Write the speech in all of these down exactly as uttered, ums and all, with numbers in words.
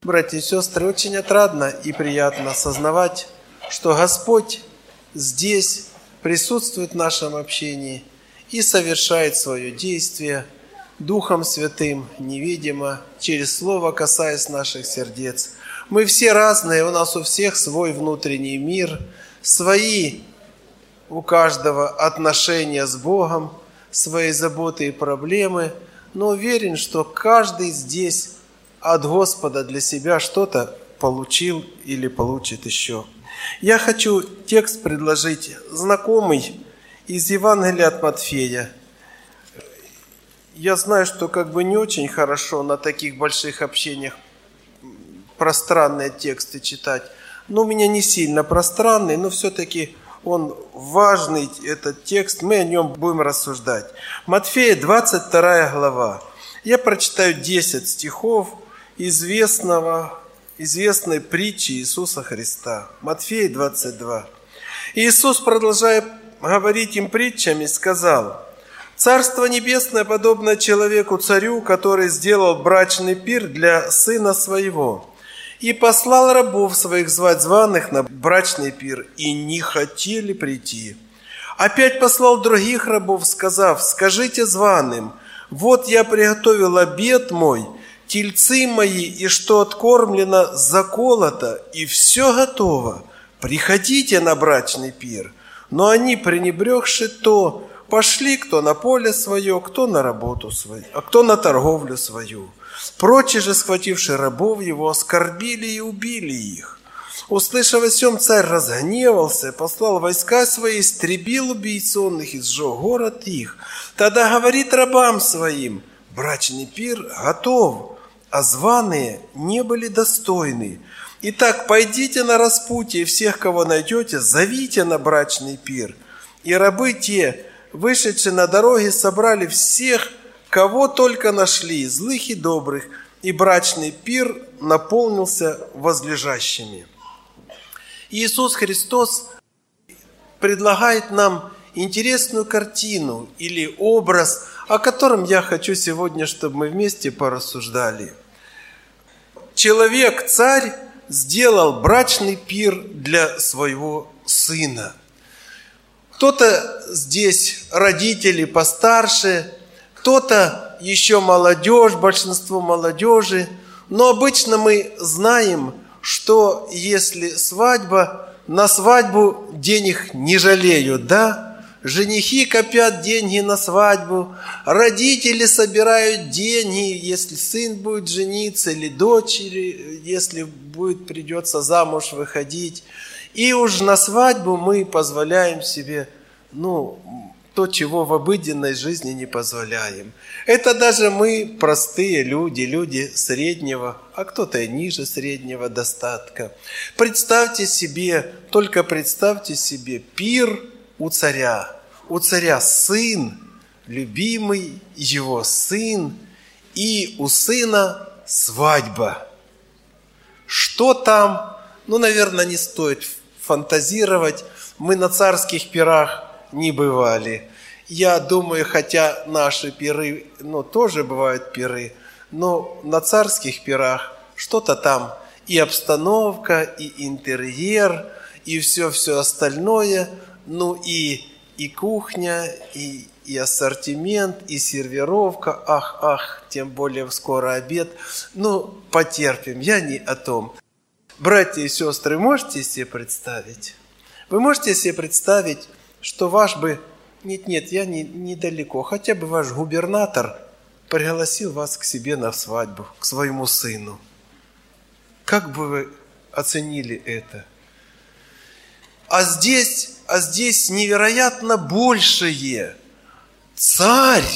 Братья и сестры, очень отрадно и приятно осознавать, что Господь здесь присутствует в нашем общении и совершает свое действие Духом Святым, невидимо, через Слово касаясь наших сердец. Мы все разные, у нас у всех свой внутренний мир, свои у каждого отношения с Богом, свои заботы и проблемы, но уверен, что каждый здесь от Господа для себя что-то получил или получит еще. Я хочу текст предложить знакомый из Евангелия от Матфея. Я знаю, что как бы не очень хорошо на таких больших общениях пространные тексты читать, но у меня не сильно пространный, но все-таки он важный, этот текст, мы о нем будем рассуждать. Матфея, двадцать вторая глава. Я прочитаю десять стихов известного, известной притчи Иисуса Христа. Матфея двадцать два. Иисус, продолжая говорить им притчами, сказал: «Царство Небесное подобно человеку-царю, который сделал брачный пир для сына своего, и послал рабов своих звать званых на брачный пир, и не хотели прийти. Опять послал других рабов, сказав: скажите званым: вот я приготовил обед мой, тельцы мои, и что откормлено, заколото, и все готово. Приходите на брачный пир». Но они, пренебрегши то, пошли кто на поле свое, кто на работу свою, а кто на торговлю свою. Прочие же, схвативши рабов его, оскорбили и убили их. Услышав о сем, царь разгневался, послал войска свои, истребил убийц онных и сжег город их. Тогда говорит рабам своим: брачный пир готов, а званые не были достойны. Итак, пойдите на распутье, и всех, кого найдете, зовите на брачный пир. И рабы те, вышедшие на дороге, собрали всех, кого только нашли, злых и добрых, и брачный пир наполнился возлежащими. Иисус Христос предлагает нам интересную картину или образ, о котором я хочу сегодня, чтобы мы вместе порассуждали. Человек, царь, сделал брачный пир для своего сына. Кто-то здесь родители постарше, кто-то еще молодежь, большинство молодежи. Но обычно мы знаем, что если свадьба, на свадьбу денег не жалеют, да? Женихи копят деньги на свадьбу, родители собирают деньги, если сын будет жениться, или дочери, если будет, придется замуж выходить. И уж на свадьбу мы позволяем себе, ну, то, чего в обыденной жизни не позволяем. Это даже мы, простые люди, люди среднего, а кто-то и ниже среднего достатка. Представьте себе, только представьте себе пир у царя. У царя сын, любимый его сын, и у сына свадьба. Что там? Ну, наверное, не стоит фантазировать. Мы на царских пирах не бывали. Я думаю, хотя наши пиры, ну, тоже бывают пиры, но на царских пирах что-то там и обстановка, и интерьер, и все-все остальное, ну, и, и кухня, и, и ассортимент, и сервировка. Ах, ах, тем более скоро обед. Ну, потерпим, я не о том. Братья и сестры, можете себе представить? Вы можете себе представить, что ваш бы, нет-нет, я не, недалеко, хотя бы ваш губернатор пригласил вас к себе на свадьбу, к своему сыну. Как бы вы оценили это? А здесь, а здесь невероятно большее. Царь,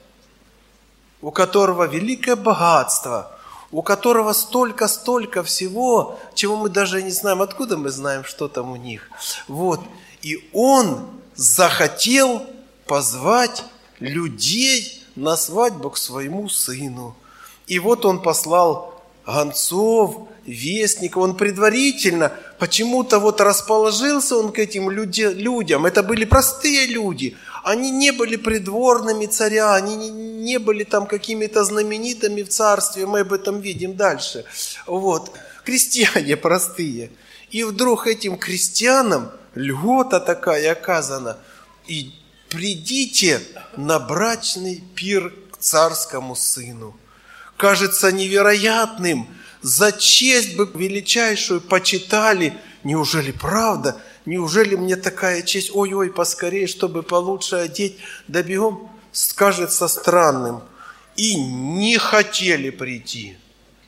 у которого великое богатство, у которого столько-столько всего, чего мы даже не знаем, откуда мы знаем, что там у них. Вот. И он захотел позвать людей на свадьбу к своему сыну. И вот он послал гонцов, вестников, он предварительно почему-то вот расположился он к этим люди, людям. Это были простые люди, Они не были придворными царя, они не были там какими-то знаменитыми в царстве, мы об этом видим дальше. Вот. Крестьяне простые. И вдруг этим крестьянам льгота такая оказана. И придите на брачный пир к царскому сыну. Кажется невероятным, за честь бы величайшую почитали. Неужели правда? Неужели мне такая честь? Ой-ой, поскорее, чтобы получше одеть. Да бегом, кажется странным. И не хотели прийти.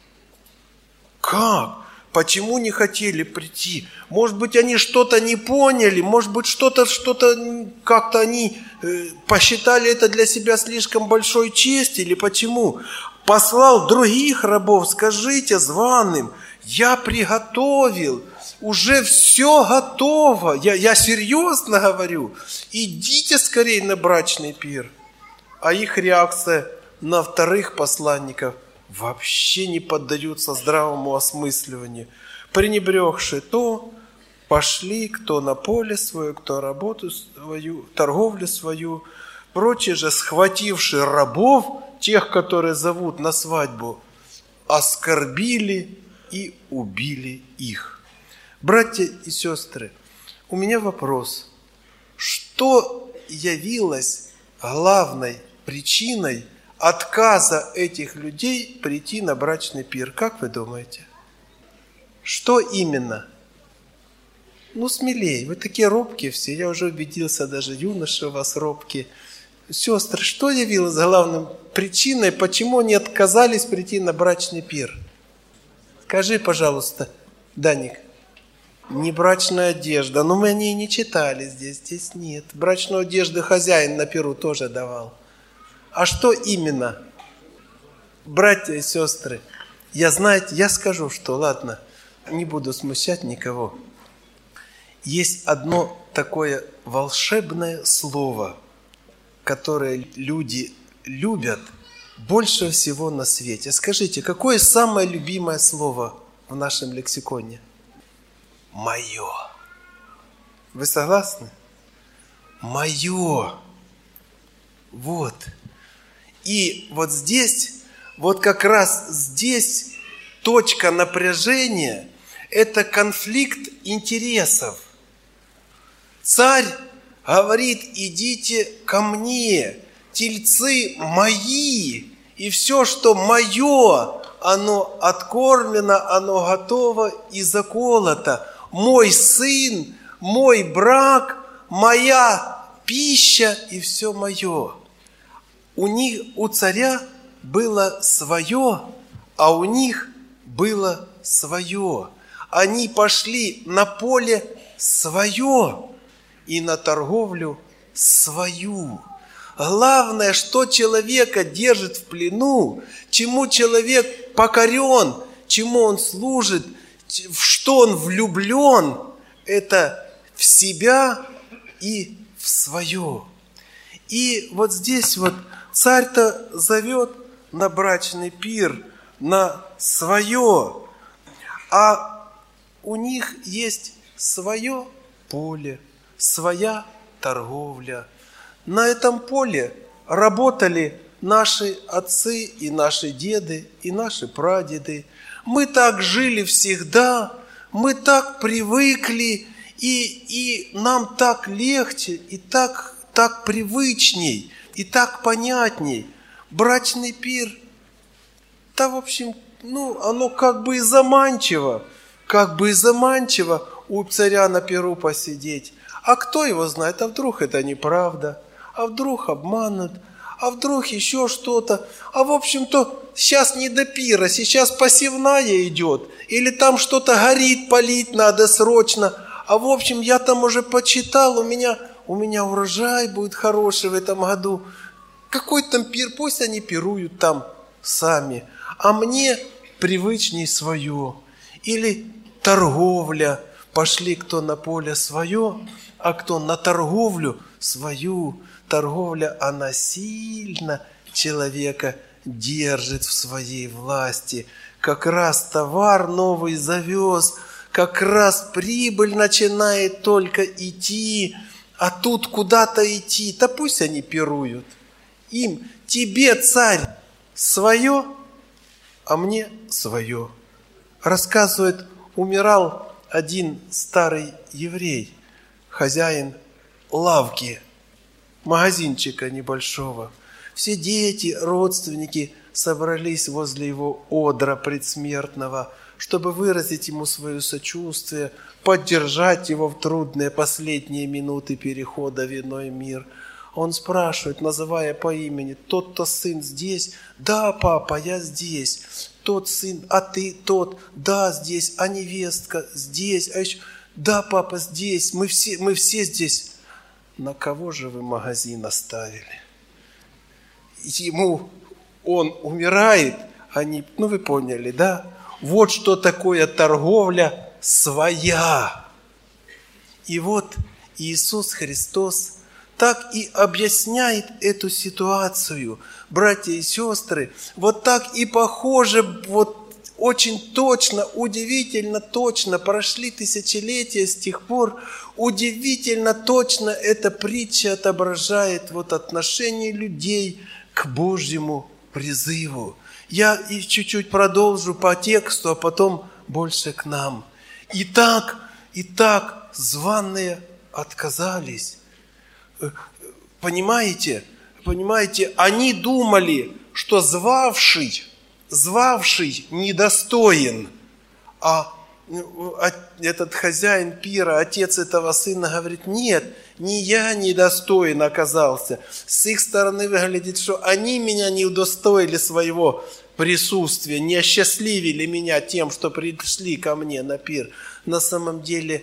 Как? Почему не хотели прийти? Может быть, они что-то не поняли, может быть, что-то, что-то как-то они э, посчитали это для себя слишком большой честью, или почему? Послал других рабов, скажите званым, я приготовил, уже все готово, я, я серьезно говорю, идите скорее на брачный пир. А их реакция на вторых посланников вообще не поддаются здравому осмысливанию. Пренебрегши то, пошли кто на поле свое, кто работу свою, торговлю свою. Прочие же, схвативши рабов, тех, которые зовут на свадьбу, оскорбили и убили их. Братья и сестры, у меня вопрос. Что явилось главной причиной отказа этих людей прийти на брачный пир? Как вы думаете? Что именно? Ну, смелее. Вы такие робкие все. Я уже убедился, даже юноши у вас робкие. Сестры, что явилось главной причиной, почему они отказались прийти на брачный пир? Скажи, пожалуйста, Даник. Не брачная одежда. Но мы о ней не читали здесь. Здесь нет. Брачную одежду хозяин на пиру тоже давал. А что именно? Братья и сестры, я, знаете, я скажу, что, ладно, не буду смущать никого. Есть одно такое волшебное слово, которое люди любят больше всего на свете. Скажите, какое самое любимое слово в нашем лексиконе? Мое. Вы согласны? Мое. Вот. И вот здесь, вот как раз здесь точка напряжения – это конфликт интересов. Царь говорит, идите ко мне, тельцы мои, и все, что мое, оно откормлено, оно готово и заколото. Мой сын, мой брак, моя пища и все мое. У них, у царя было свое, а у них было свое. Они пошли на поле свое и на торговлю свою. Главное, что человека держит в плену, чему человек покорен, чему он служит, в что он влюблен, это в себя и в свое. И вот здесь вот царь-то зовет на брачный пир, на свое, а у них есть свое поле, своя торговля. На этом поле работали наши отцы и наши деды, и наши прадеды. Мы так жили всегда, мы так привыкли, и, и нам так легче, и так, так привычней, и так понятней. Брачный пир, да, в общем, ну, оно как бы и заманчиво, как бы и заманчиво у царя на пиру посидеть. А кто его знает, а вдруг это неправда, а вдруг обманут, а вдруг еще что-то. А в общем-то, сейчас не до пира, сейчас посевная идет, или там что-то горит, полить надо срочно. А в общем, я там уже почитал, у меня, у меня урожай будет хороший в этом году. Какой там пир, пусть они пируют там сами, а мне привычней свое. Или торговля, пошли кто на поле свое, а кто на торговлю свою. Торговля, она сильно человека держит в своей власти. Как раз товар новый завез, как раз прибыль начинает только идти, а тут куда-то идти, да пусть они пируют. Им, тебе, царь, свое, а мне свое. Рассказывает, умирал один старый еврей, хозяин лавки, магазинчика небольшого. Все дети, родственники собрались возле его одра предсмертного, чтобы выразить ему свое сочувствие, поддержать его в трудные последние минуты перехода в иной мир. Он спрашивает, называя по имени: тот-то сын здесь? Да, папа, я здесь. Тот сын, а ты тот? Да, здесь. А невестка здесь? А еще... Да, папа, здесь. Мы все, мы все здесь. На кого же вы магазин оставили? Ему он умирает, они, ну вы поняли, да? Вот что такое торговля своя. И вот Иисус Христос так и объясняет эту ситуацию. Братья и сестры, вот так и похоже, вот очень точно, удивительно точно, прошли тысячелетия с тех пор, удивительно точно эта притча отображает вот отношение людей к Божьему призыву. Я и чуть-чуть продолжу по тексту, а потом больше к нам. Итак, итак, званые отказались. Понимаете? Понимаете, они думали, что звавший, звавший недостоин, а этот хозяин пира, отец этого сына, говорит: нет, не я недостоин оказался. С их стороны выглядит, что они меня не удостоили своего присутствия, не осчастливили меня тем, что пришли ко мне на пир. На самом деле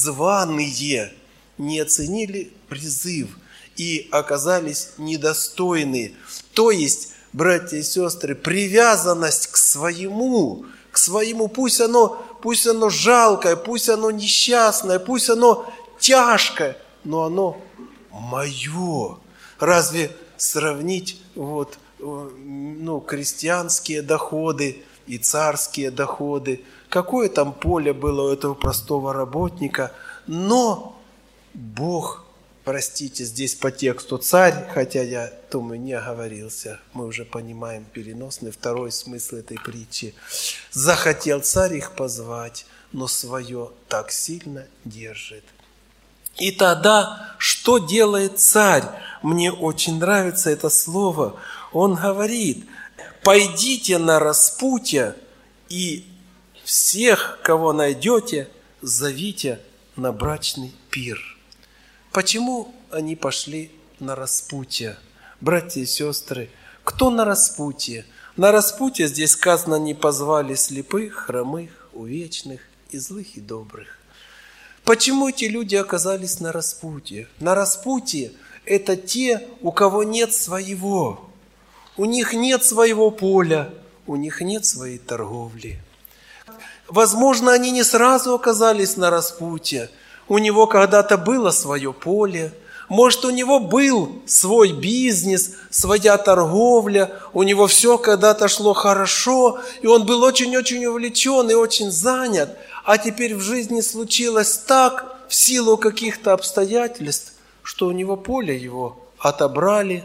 званые не оценили призыв и оказались недостойны. То есть, братья и сестры, привязанность к своему, к своему, пусть оно, пусть оно жалкое, пусть оно несчастное, пусть оно тяжкое, но оно мое. Разве сравнить вот, ну, крестьянские доходы и царские доходы? Какое там поле было у этого простого работника? Но Бог, простите, здесь по тексту царь, хотя я думаю, не оговорился, мы уже понимаем переносный второй смысл этой притчи. Захотел царь их позвать, но свое так сильно держит. И тогда что делает царь? Мне очень нравится это слово. Он говорит: пойдите на распутье и всех, кого найдете, зовите на брачный пир. Почему они пошли на распутье? Братья и сестры, кто на распутье? На распутье здесь сказано: не позвали слепых, хромых, увечных, и злых, и добрых. Почему эти люди оказались на распутье? На распутье это те, у кого нет своего. У них нет своего поля, у них нет своей торговли. Возможно, они не сразу оказались на распутье. У него когда-то было свое поле. Может, у него был свой бизнес, своя торговля. У него все когда-то шло хорошо, и он был очень-очень увлечен и очень занят. А теперь в жизни случилось так, в силу каких-то обстоятельств, что у него поле его отобрали,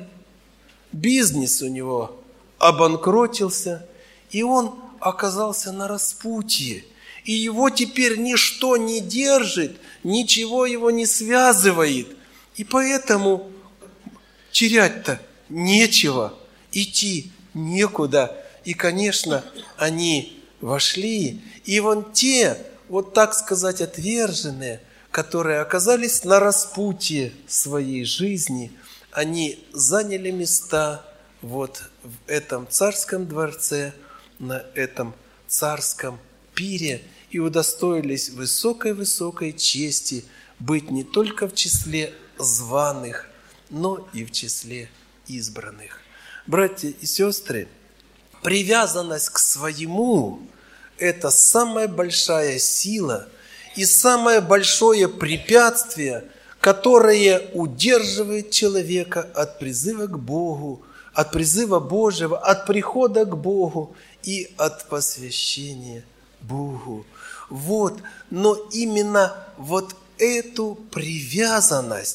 бизнес у него обанкротился, и он оказался на распутье. И его теперь ничто не держит, ничего его не связывает. И поэтому терять-то нечего, идти некуда. И, конечно, они вошли. И вон те, вот так сказать, отверженные, которые оказались на распутье своей жизни, они заняли места вот в этом царском дворце, на этом царском пире и удостоились высокой-высокой чести быть не только в числе званых, но и в числе избранных. Братья и сестры, привязанность к своему – это самая большая сила и самое большое препятствие, которое удерживает человека от призыва к Богу, от призыва Божьего, от прихода к Богу и от посвящения Богу. Вот, но именно вот эту привязанность,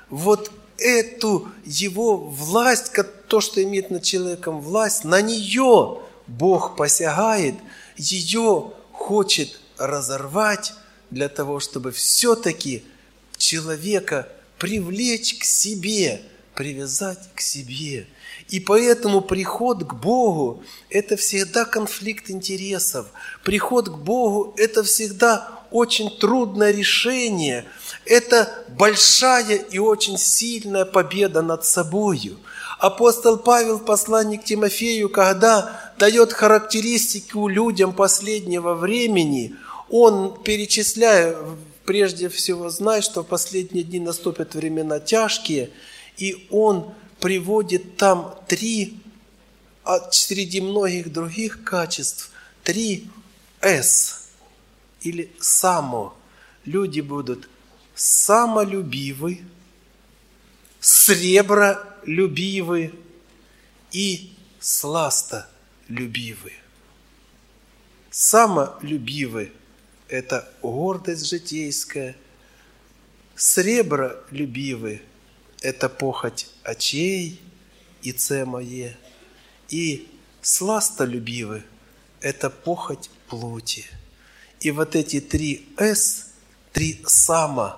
вот эту его власть, то, что имеет над человеком власть, на нее Бог посягает, ее хочет разорвать для того, чтобы все-таки человека привлечь к себе, привязать к себе. И поэтому приход к Богу – это всегда конфликт интересов. Приход к Богу – это всегда очень трудное решение. Это большая и очень сильная победа над собою. Апостол Павел в послании к Тимофею, когда дает характеристику людям последнего времени, он, перечисляя, прежде всего знает, что в последние дни наступят времена тяжкие, и он приводит там три, а среди многих других качеств, три «с» или «само». Люди будут самолюбивы, сребролюбивы и сластолюбивы. Самолюбивы – это гордость житейская, сребролюбивы – это похоть очей и це мое, и сластолюбивы – это похоть плоти. И вот эти три «с», три «само»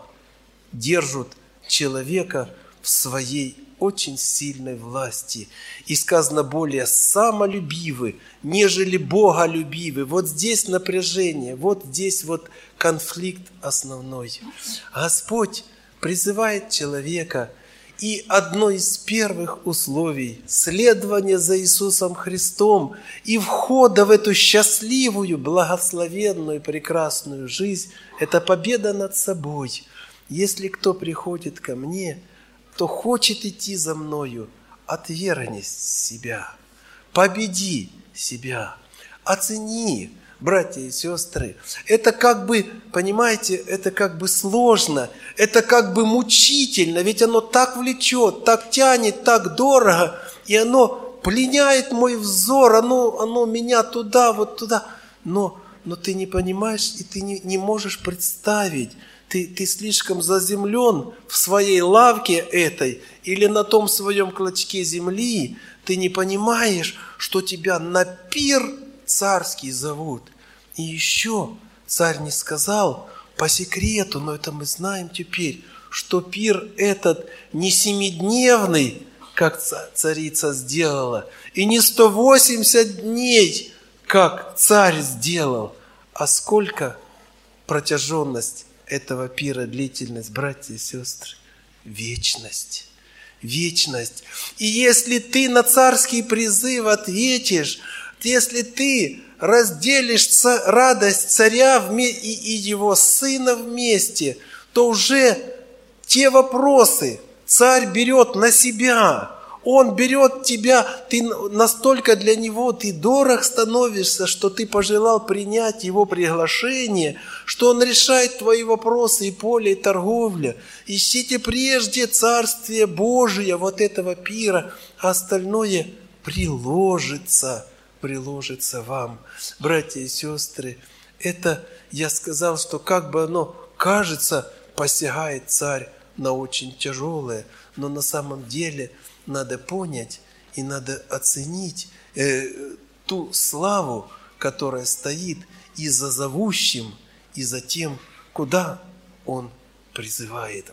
держат человека в своей очень сильной власти. И сказано более самолюбивы, нежели боголюбивы. Вот здесь напряжение, вот здесь вот конфликт основной. Господь призывает человека, и одно из первых условий следования за Иисусом Христом и входа в эту счастливую, благословенную, прекрасную жизнь – это победа над собой. Если кто приходит ко мне, кто хочет идти за мною, отвергни себя, победи себя, оцени, братья и сестры. Это как бы, понимаете, это как бы сложно, это как бы мучительно, ведь оно так влечет, так тянет, так дорого, и оно пленяет мой взор, оно, оно меня туда, вот туда. Но, но ты не понимаешь, и ты не, не можешь представить, Ты, ты слишком заземлен в своей лавке этой или на том своем клочке земли, ты не понимаешь, что тебя на пир царский зовут. И еще царь не сказал по секрету, но это мы знаем теперь, что пир этот не семидневный, как царица сделала, и не сто восемьдесят дней, как царь сделал, а сколько протяженность этого пира, длительность, братья и сестры, вечность. Вечность. И если ты на царский призыв ответишь, если ты разделишь радость царя и его сына вместе, то уже те вопросы царь берет на себя. Он берет тебя, ты настолько для него, ты дорог становишься, что ты пожелал принять его приглашение, что он решает твои вопросы и поле, и торговля. Ищите прежде Царствие Божие, вот этого пира, а остальное приложится, приложится вам. Братья и сестры, это я сказал, что как бы оно кажется, посягает царь на очень тяжелое, но на самом деле надо понять и надо оценить э, ту славу, которая стоит и за зовущим, и за тем, куда он призывает.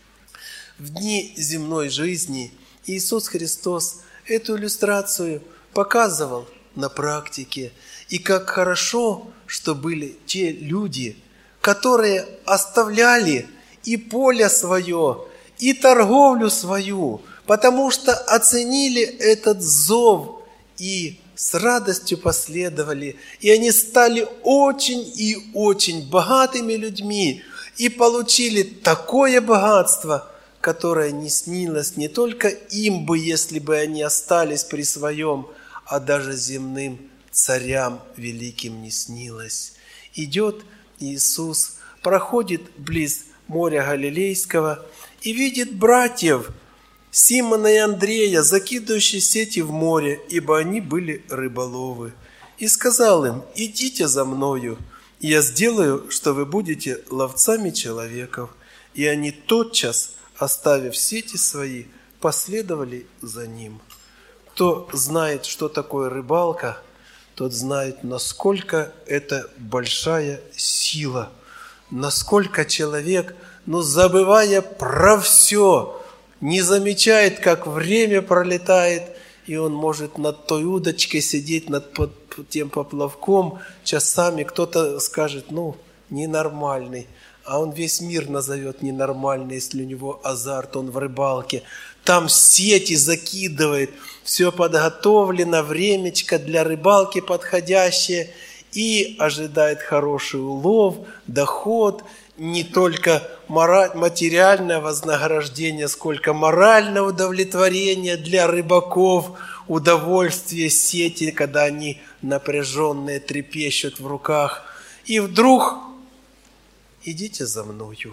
В дни земной жизни Иисус Христос эту иллюстрацию показывал на практике. И как хорошо, что были те люди, которые оставляли и поле свое, и торговлю свою, потому что оценили этот зов и с радостью последовали. И они стали очень и очень богатыми людьми и получили такое богатство, которое не снилось не только им бы, если бы они остались при своем, а даже земным царям великим не снилось. Идет Иисус, проходит близ моря Галилейского и видит братьев Симона и Андрея, закидывающие сети в море, ибо они были рыболовы. И сказал им: идите за мною, и я сделаю, что вы будете ловцами человеков. И они тотчас оставив сети свои, последовали за ним. Кто знает, что такое рыбалка, тот знает, насколько это большая сила, насколько человек, ну, забывая про все, не замечает, как время пролетает, и он может над той удочкой сидеть, над тем поплавком часами. Кто-то скажет, ну, ненормальный, а он весь мир назовет ненормальный, если у него азарт, он в рыбалке. Там сети закидывает, все подготовлено, времечко для рыбалки подходящее, и ожидает хороший улов, доход, не только материальное вознаграждение, сколько моральное удовлетворение для рыбаков, удовольствие сети, когда они напряженные трепещут в руках. И вдруг идите за мною.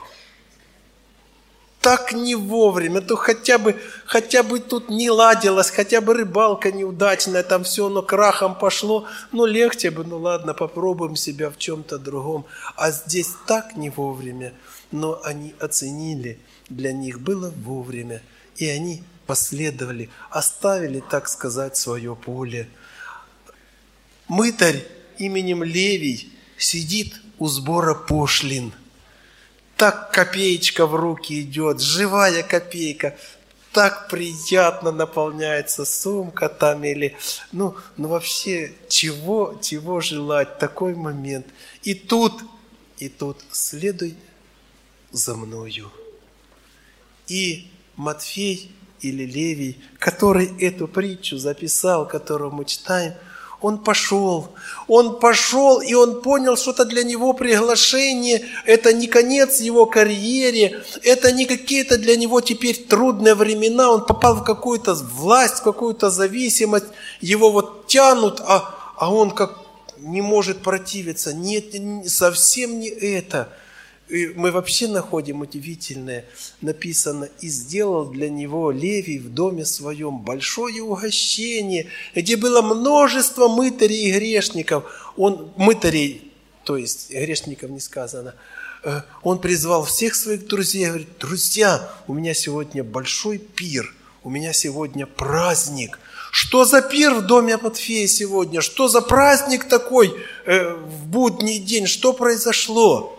Так не вовремя, то хотя бы, хотя бы тут не ладилось, хотя бы рыбалка неудачная, там все, но крахом пошло, ну легче бы, ну ладно, попробуем себя в чем-то другом. А здесь так не вовремя, но они оценили, для них было вовремя, и они последовали, оставили, так сказать, свое поле. Мытарь именем Левий сидит у сбора пошлин. Так копеечка в руки идет, живая копейка, так приятно наполняется сумка там или, ну, ну вообще, чего, чего желать, такой момент. И тут, и тут следуй за мною. И Матфей или Левий, который эту притчу записал, которую мы читаем, он пошел, он пошел, и он понял, что это для него приглашение, это не конец его карьере, это не какие-то для него теперь трудные времена, он попал в какую-то власть, в какую-то зависимость, его вот тянут, а, а он как не может противиться. Нет, совсем не это. И мы вообще находим удивительное, написано, «И сделал для него Левий в доме своем большое угощение, где было множество мытарей и грешников». Он, мытарей, то есть грешников не сказано, он призвал всех своих друзей, говорит: «Друзья, у меня сегодня большой пир, у меня сегодня праздник». Что за пир в доме Матфея сегодня? Что за праздник такой э, в будний день? Что произошло?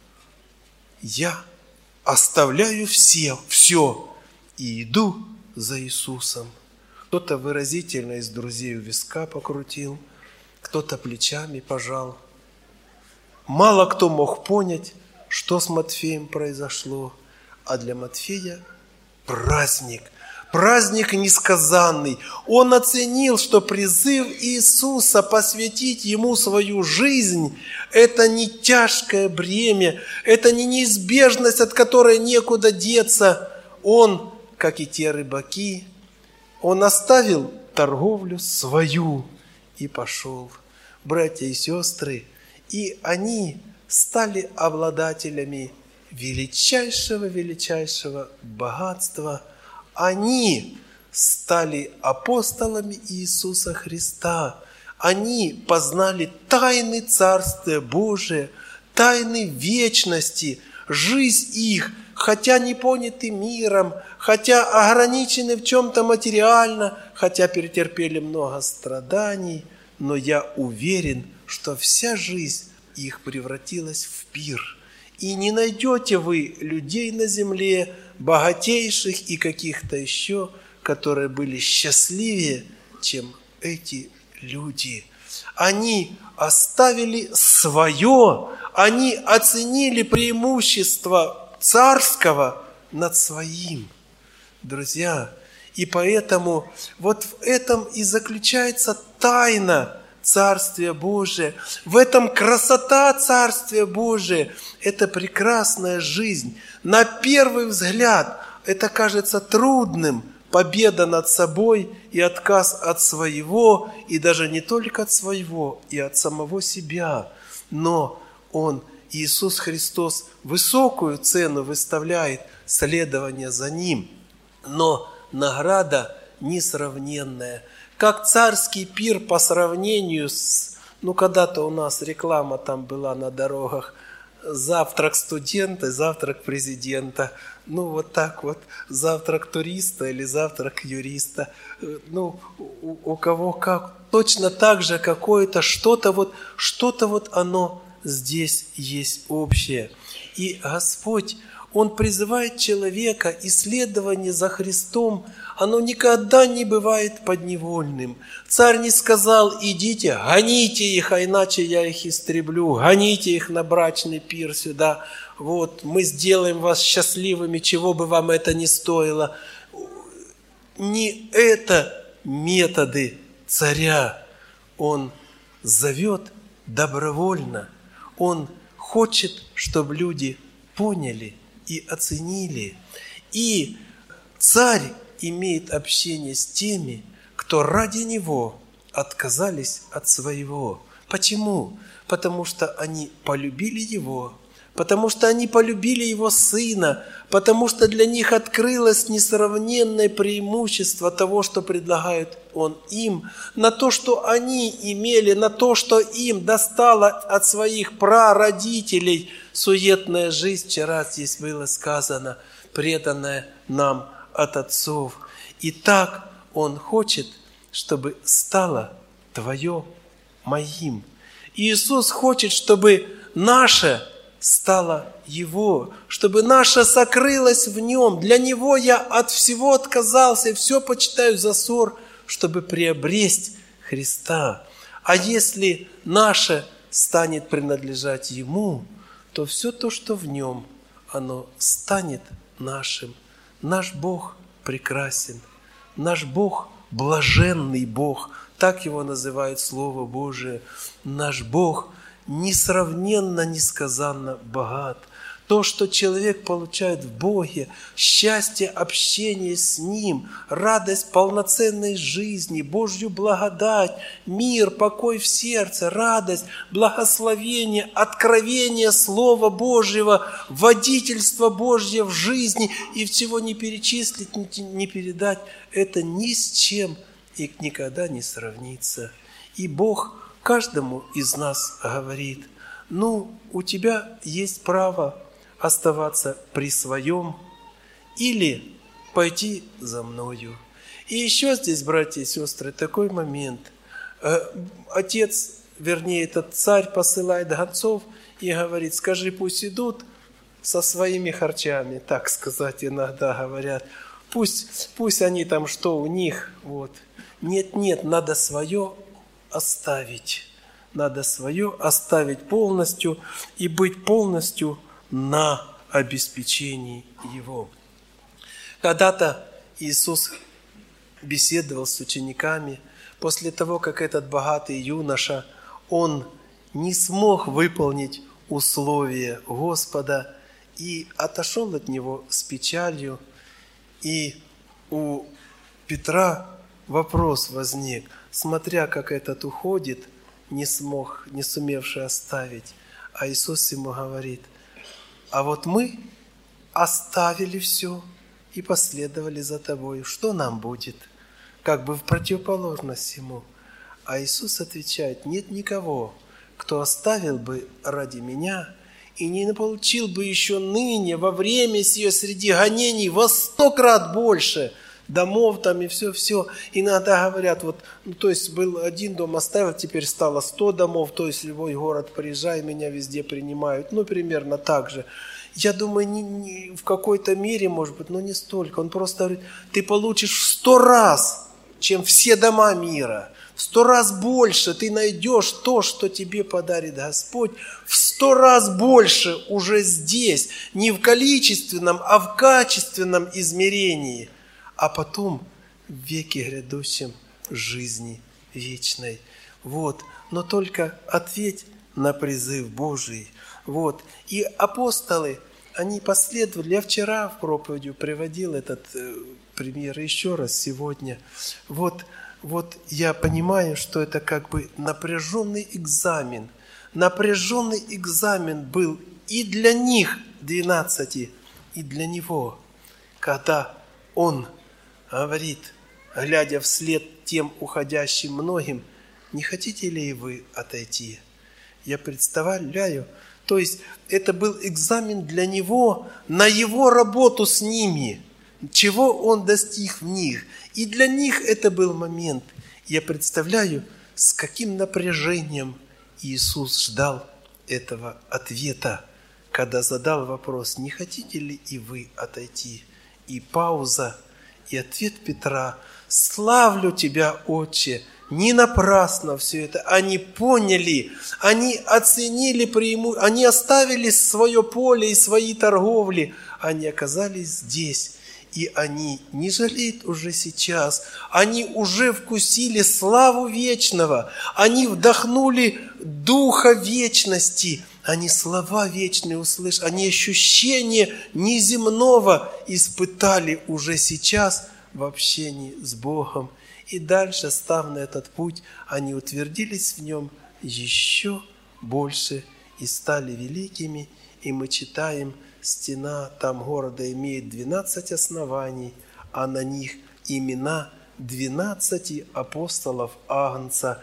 Я оставляю все, все и иду за Иисусом. Кто-то выразительно из друзей у виска покрутил, кто-то плечами пожал. Мало кто мог понять, что с Матфеем произошло, а для Матфея праздник. Праздник несказанный. Он оценил, что призыв Иисуса посвятить Ему свою жизнь – это не тяжкое бремя, это не неизбежность, от которой некуда деться. Он, как и те рыбаки, он оставил торговлю свою и пошел. Братья и сестры, и они стали обладателями величайшего-величайшего богатства. Они стали апостолами Иисуса Христа. Они познали тайны Царствия Божия, тайны вечности. Жизнь их, хотя не поняты миром, хотя ограничены в чем-то материально, хотя перетерпели много страданий, но я уверен, что вся жизнь их превратилась в пир. И не найдете вы людей на земле, богатейших и каких-то еще, которые были счастливее, чем эти люди. Они оставили свое, они оценили преимущество царского над своим. Друзья, и поэтому вот в этом и заключается тайна Царствие Божие. В этом красота Царствия Божия. Это прекрасная жизнь. На первый взгляд это кажется трудным. Победа над собой и отказ от своего, и даже не только от своего, и от самого себя. Но Он, Иисус Христос, высокую цену выставляет следование за Ним. Но награда несравненная. Как царский пир по сравнению с... Ну, когда-то у нас реклама там была на дорогах. завтрак студента, завтрак президента. Ну, вот так вот, завтрак туриста или завтрак юриста. Ну, у, у кого как. Точно так же какое-то что-то вот, что-то вот оно здесь есть общее. И Господь, Он призывает человека, исследование за Христом, оно никогда не бывает подневольным. Царь не сказал: идите, гоните их, а иначе я их истреблю, гоните их на брачный пир сюда, вот, мы сделаем вас счастливыми, чего бы вам это ни стоило. Не это методы царя. Он зовет добровольно. Он хочет, чтобы люди поняли и оценили. И царь имеет общение с теми, кто ради него отказались от своего. Почему? Потому что они полюбили его, потому что они полюбили его сына, потому что для них открылось несравненное преимущество того, что предлагает он им, на то, что они имели, на то, что им достало от своих прародителей. Суетная жизнь, вчера здесь было сказано, преданная нам от отцов. И так Он хочет, чтобы стало твое моим. Иисус хочет, чтобы наше стало Его, чтобы наше сокрылось в Нем. Для Него я от всего отказался и все почитаю за ссор, чтобы приобрести Христа. А если наше станет принадлежать Ему, то все то, что в Нем, оно станет нашим. Наш Бог прекрасен. Наш Бог – блаженный Бог. Так Его называет Слово Божие. Наш Бог несравненно, несказанно богат. То, что человек получает в Боге, счастье общения с Ним, радость полноценной жизни, Божью благодать, мир, покой в сердце, радость, благословение, откровение Слова Божьего, водительство Божье в жизни, и всего не перечислить, не передать, это ни с чем и никогда не сравнится. И Бог каждому из нас говорит: ну, у тебя есть право оставаться при своем или пойти за мною. И еще здесь, братья и сестры, такой момент. Отец, вернее, этот царь посылает гонцов и говорит: скажи, пусть идут со своими харчами, так сказать, иногда говорят. Пусть, пусть они там, что у них, вот. Нет, нет, надо свое оставить. Надо свое оставить полностью и быть полностью на обеспечении Его. Когда-то Иисус беседовал с учениками. После того, как этот богатый юноша, он не смог выполнить условия Господа и отошел от Него с печалью. И у Петра вопрос возник, смотря как этот уходит, не смог, не сумевший оставить. А Иисус ему говорит: а вот мы оставили все и последовали за тобой. Что нам будет? Как бы в противоположность ему. А Иисус отвечает: нет никого, кто оставил бы ради меня и не получил бы еще ныне во время сие среди гонений во сто крат больше домов там и все-все. Иногда говорят, вот, ну, то есть был один дом оставил, теперь стало сто домов, то есть любой город приезжай, меня везде принимают. Ну, примерно так же. Я думаю, не, не, в какой-то мере, может быть, но не столько. Он просто говорит: ты получишь в сто раз, чем все дома мира. В сто раз больше ты найдешь то, что тебе подарит Господь. В сто раз больше уже здесь. Не в количественном, а в качественном измерении. А потом в веке грядущем жизни вечной. Вот. Но только ответь на призыв Божий. Вот. И апостолы, они последовали. Я вчера в проповеди приводил этот э, пример еще раз сегодня. Вот, вот я понимаю, что это как бы напряженный экзамен. Напряженный экзамен был и для них, двенадцати, и для него, когда он говорит, глядя вслед тем уходящим многим: не хотите ли и вы отойти? Я представляю То есть это был экзамен для него на его работу с ними, чего он достиг в них. И для них это был момент. Я представляю, с каким напряжением Иисус ждал этого ответа, когда задал вопрос: не хотите ли и вы отойти? И пауза, и ответ Петра: славлю Тебя, Отче. Не напрасно все это. Они поняли, они оценили преимущество, они оставили свое поле и свои торговли, они оказались здесь. И они не жалеют уже сейчас. Они уже вкусили славу вечного. Они вдохнули духа вечности. Они слова вечные услышали. Они ощущение неземного испытали уже сейчас в общении с Богом. И дальше, став на этот путь, они утвердились в нем еще больше и стали великими. И мы читаем: стена там города имеет двенадцать оснований, а на них имена двенадцати апостолов Агнца.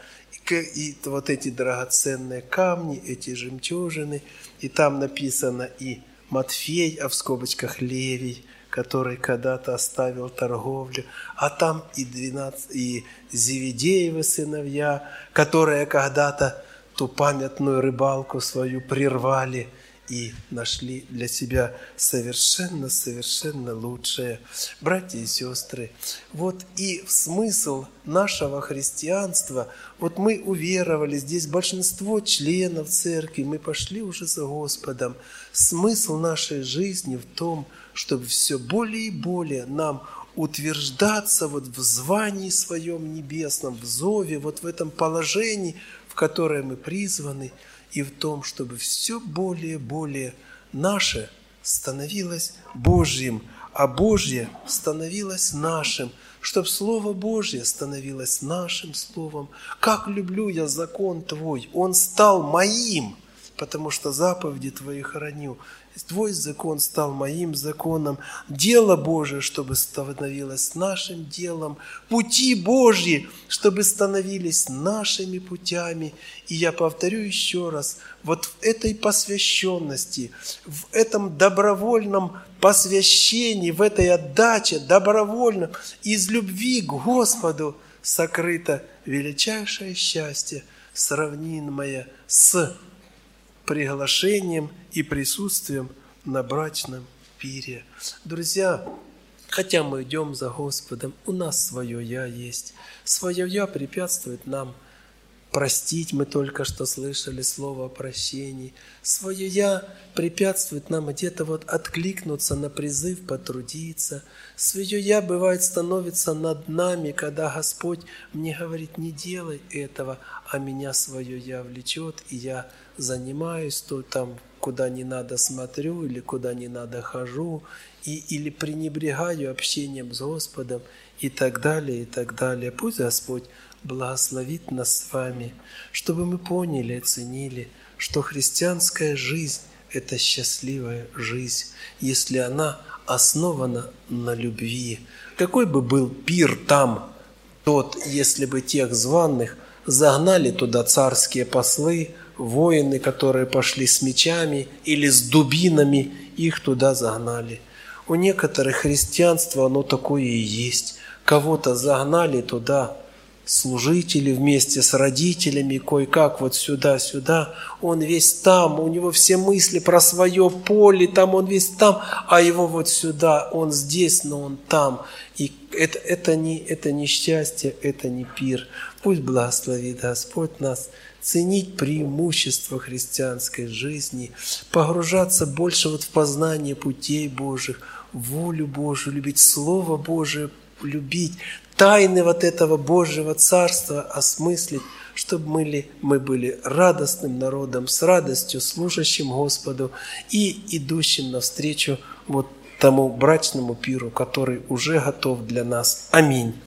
И вот эти драгоценные камни, эти жемчужины. И там написано и Матфей, а в скобочках Левий, который когда-то оставил торговлю, а там и, двенадцать, и Зеведеевы сыновья, которые когда-то ту памятную рыбалку свою прервали и нашли для себя совершенно-совершенно лучшее. Братья и сестры, вот и смысл нашего христианства. Вот мы уверовали, здесь большинство членов церкви, мы пошли уже за Господом. Смысл нашей жизни в том, чтобы все более и более нам утверждаться вот в звании своем небесном, в зове, вот в этом положении, в которое мы призваны, и в том, чтобы все более и более наше становилось Божьим, а Божье становилось нашим, чтобы Слово Божье становилось нашим Словом. Как люблю я закон Твой, он стал моим, потому что заповеди Твои храню. Твой закон стал моим законом. Дело Божие, чтобы становилось нашим делом. Пути Божьи, чтобы становились нашими путями. И я повторю еще раз, вот в этой посвященности, в этом добровольном посвящении, в этой отдаче добровольном, из любви к Господу сокрыто величайшее счастье, сравнимое с приглашением и присутствием на брачном пире. Друзья, хотя мы идем за Господом, у нас свое «я» есть. Свое «я» препятствует нам простить. Мы только что слышали слово о прощении. Свое «я» препятствует нам где-то вот откликнуться на призыв потрудиться. Свое «я» бывает становится над нами, когда Господь мне говорит: не делай этого, а меня свое «я» влечет, и я занимаюсь, то там, куда не надо смотрю, или куда не надо хожу, и, или пренебрегаю общением с Господом, и так далее, и так далее. Пусть Господь благословит нас с вами, чтобы мы поняли, оценили, что христианская жизнь – это счастливая жизнь, если она основана на любви. Какой бы был пир там тот, если бы тех званых загнали туда царские послы, воины, которые пошли с мечами или с дубинами, их туда загнали. У некоторых христианство, оно такое и есть. Кого-то загнали туда служители вместе с родителями, кое-как вот сюда-сюда. Он весь там, у него все мысли про свое поле, там он весь там, а его вот сюда, он здесь, но он там. И это, это, не, это не счастье, это не пир. Пусть благословит Господь нас ценить преимущества христианской жизни, погружаться больше вот в познание путей Божьих, волю Божию, любить Слово Божие, любить тайны вот этого Божьего Царства, осмыслить, чтобы мы, ли, мы были радостным народом, с радостью служащим Господу и идущим навстречу вот тому брачному пиру, который уже готов для нас. Аминь.